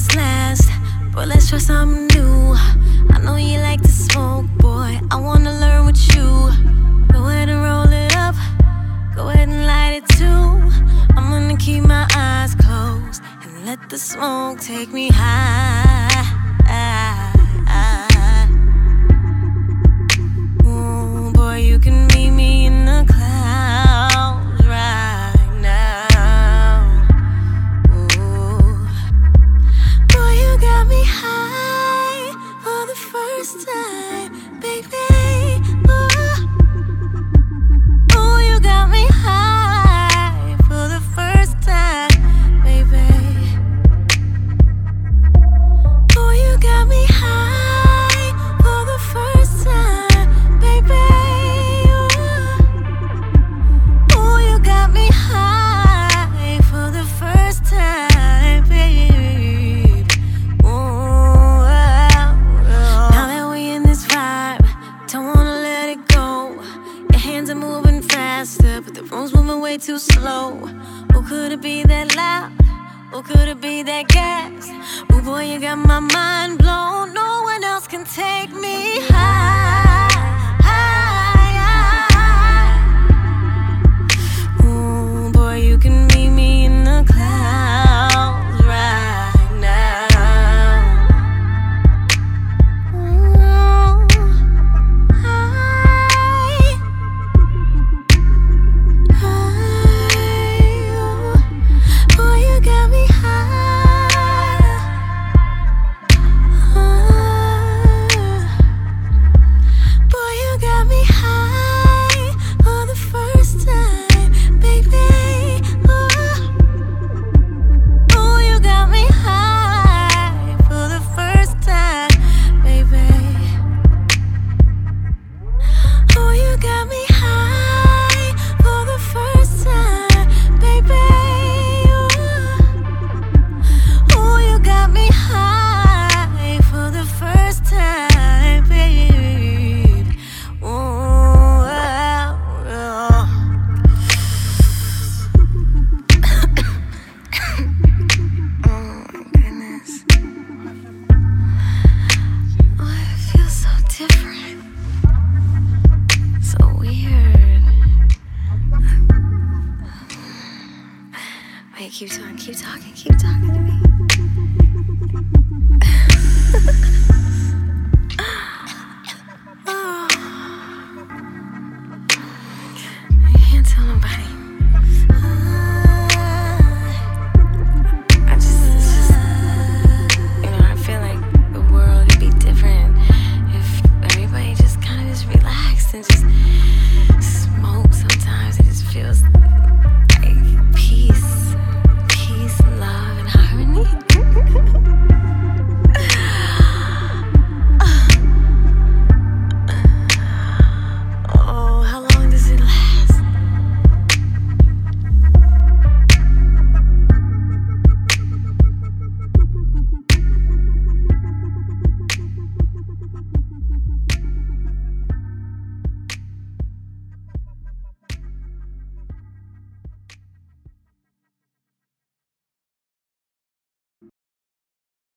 this last, but let's try something new. I know you like to smoke, boy, I wanna learn with you. Go ahead and roll it up, go ahead and light it too. I'm gonna keep my eyes closed and let the smoke take me high. Ooh, boy, you can meet me in the clouds right now. Ooh, boy, you got me high for the first time, baby. Ooh, you got me high for the first time, baby. Ooh, you got me high for the first time, baby. Ooh, you got me high for the first time, babe. Ooh, now that we in this vibe, don't wanna let it go. Your hands are moving faster, but the room's moving way too slow. Or could it be that loud? Or could it be that gas? Ooh, boy, you got my mind blown. No one else can take me high, high, high. Ooh, boy, you can meet me in the clouds right now. Ooh, high, high. Boy, you got me high. Boy, you got me high for the first time, baby. Ooh, you got me high for the first time, baby. Ooh, you got me high for the first time, baby. Ooh, you got me high for the first time, babe. Ooh, oh my goodness. Oh, it feels so different. So weird. Wait, keep talking to me.